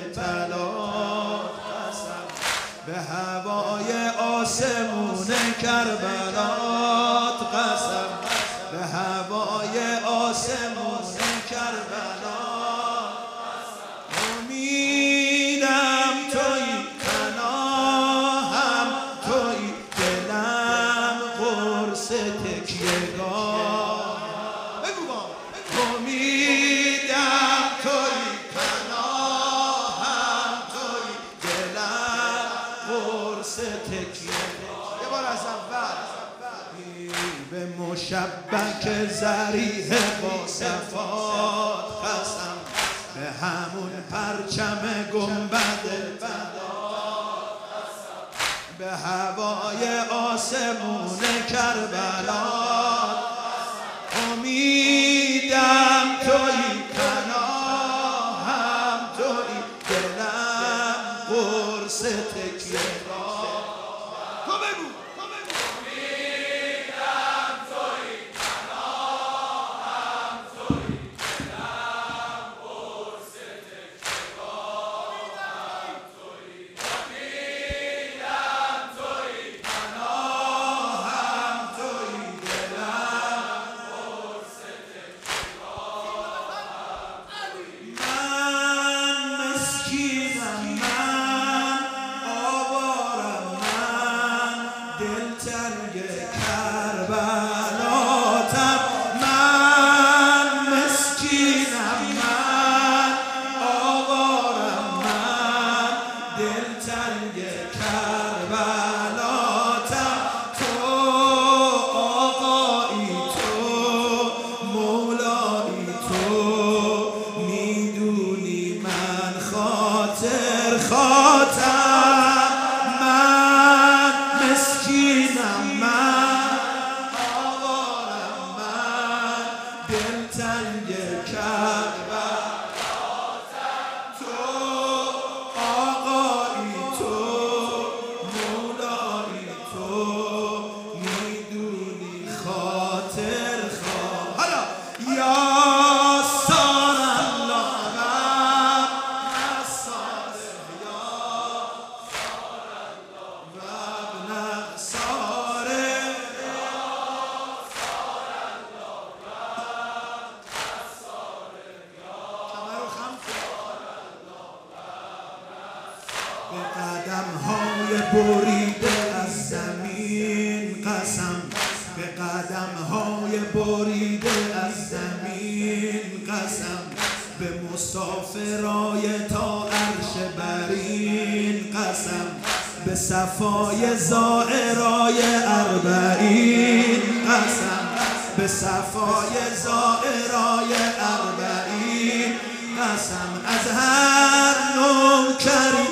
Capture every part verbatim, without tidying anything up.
طلات قسم به هوای آسمون کربلات قسم به هوای آسمون کربلات امیدم تویی پناهم تویی دلم قرص تکیهگاه امیدم تویی پناهم تویی دلم قرص تکیهگاه. یه بار از اول به مشبک ذریح با صفات قسم به همون پرچم گنبد بلات قسم به هوای آسمون کربلات امیدم تویی پناهم تویی دلم قرص تکیهگاه. تو بگو دلتنگ کربلاتم من مسکینم من آوارم من دلتنگ کربلاتم تو آقایی تو مولایی تو میدونی من خاطر خاطر مسکینم من آوارم من دلتنگ کربلاتم تو آقایی تو مولایی تو میدونی خاطر خواه. حالا یا به قدم‌های بریده از زمین قسم به قدم‌های بریده از زمین قسم به مسافرای تا عرش برین قسم به صفای زائرای اربعین قسم به صفای زائرای اربعین قسم از هر نوکری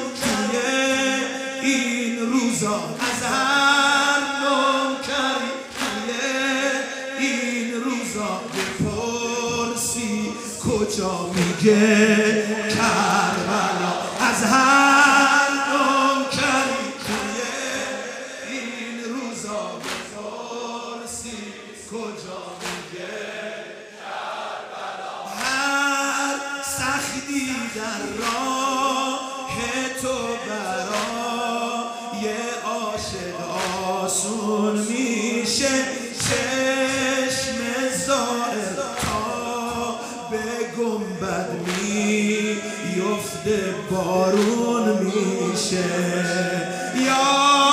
این روزا از هر نوکری توی این روزا بپرسی کجا میگه کربلا از هر نوکری توی این روزا بپرسی کجا میگه کربلا هر سختی در راه تو برای عاشق آسون میشه چشم زائر تا به گنبد میفته بارون میشه یا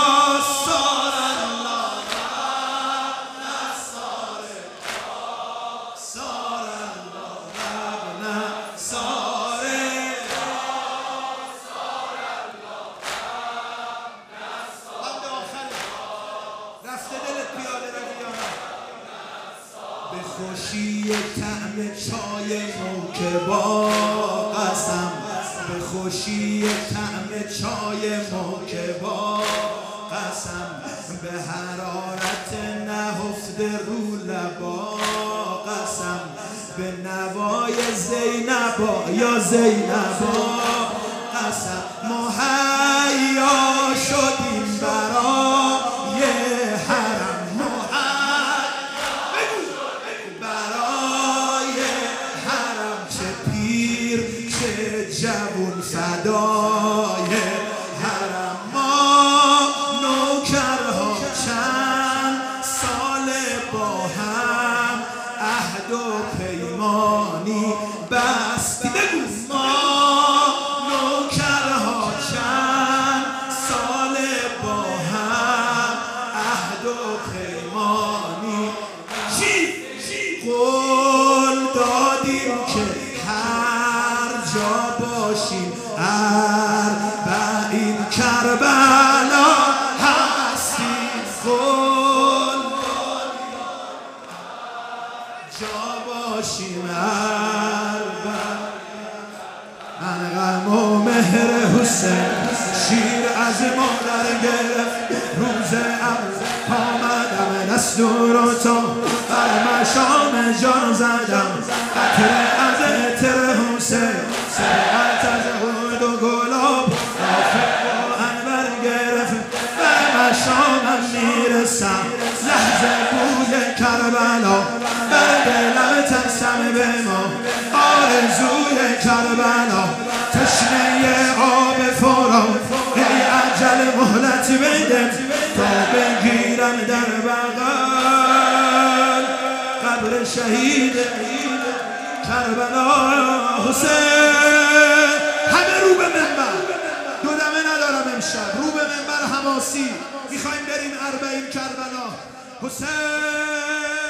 به خوشی طعم چای موکبا قسم به خوشی طعم چای موکبا قسم به حرارت نهفته رو لبا قسم به نوای زینبا یا زینبا قسم مهیا شدیم برای حرم برای حرم چه پیر چه جوان جوون فدای حرم ما نوکرها چند سال با هم عهد و پیمانی بستی. بگو ما نوکرها چند سال با هم عهد و پیمانی چی قول دادیم که هر جا باشیم اربعین کربلا هستیم. قول جا باشیم اربعین. من غم و مهر حسین شیر از مادر گرفت روز عرض آمدم دستور و تا بر مشام جان زدم قطره از عطر حسین سرعت از عود و گلاب رافق و انور گرفت بر مشامم میرسم لحظه بوی کربلا بر دلم ترسم به ما آرزوی کربلا تشنه آب فرات ای عجل مهلت بده تا بگیرم در بغل قبر شهید کربلا حسین. همه رو به منبر، دو دمه ندارم امشب، رو به منبر حماسی میخوایم بریم اربعین کربلا. حسین